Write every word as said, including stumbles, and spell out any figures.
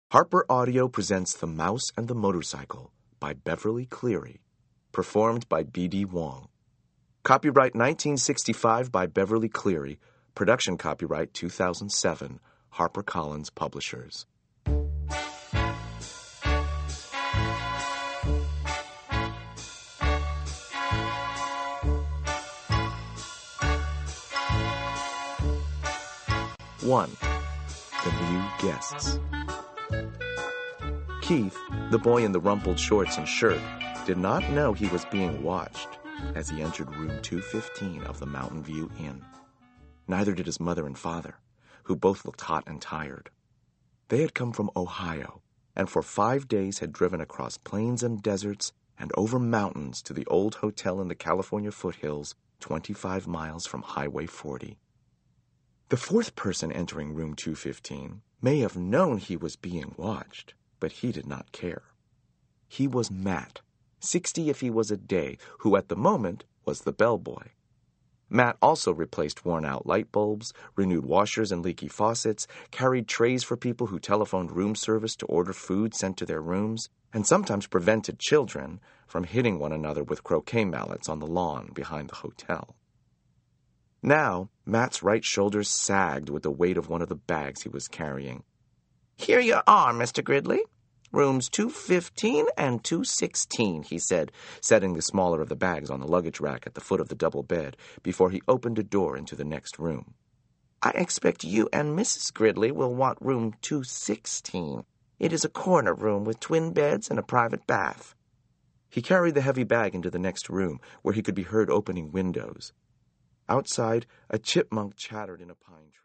Harper Audio presents The Mouse and the Motorcycle by Beverly Cleary, performed by B D Wong. Copyright nineteen sixty-five by Beverly Cleary, production copyright two thousand seven, HarperCollins Publishers. One. The New Guests. Keith, the boy in the rumpled shorts and shirt, did not know he was being watched as he entered room two fifteen of the Mountain View Inn. Neither did his mother and father, who both looked hot and tired. They had come from Ohio, and for five days had driven across plains and deserts and over mountains to the old hotel in the California foothills, twenty-five miles from Highway forty. The fourth person entering room two fifteen may have known he was being watched, but he did not care. He was Matt, sixty if he was a day, who at the moment was the bellboy. Matt also replaced worn-out light bulbs, renewed washers and leaky faucets, carried trays for people who telephoned room service to order food sent to their rooms, and sometimes prevented children from hitting one another with croquet mallets on the lawn behind the hotel. Now, Matt's right shoulder sagged with the weight of one of the bags he was carrying. "Here you are, Mister Gridley. Rooms two fifteen and two sixteen, he said, setting the smaller of the bags on the luggage rack at the foot of the double bed before he opened a door into the next room. "I expect you and Missus Gridley will want room two sixteen. It is a corner room with twin beds and a private bath." He carried the heavy bag into the next room, where he could be heard opening windows. Outside, a chipmunk chattered in a pine tree.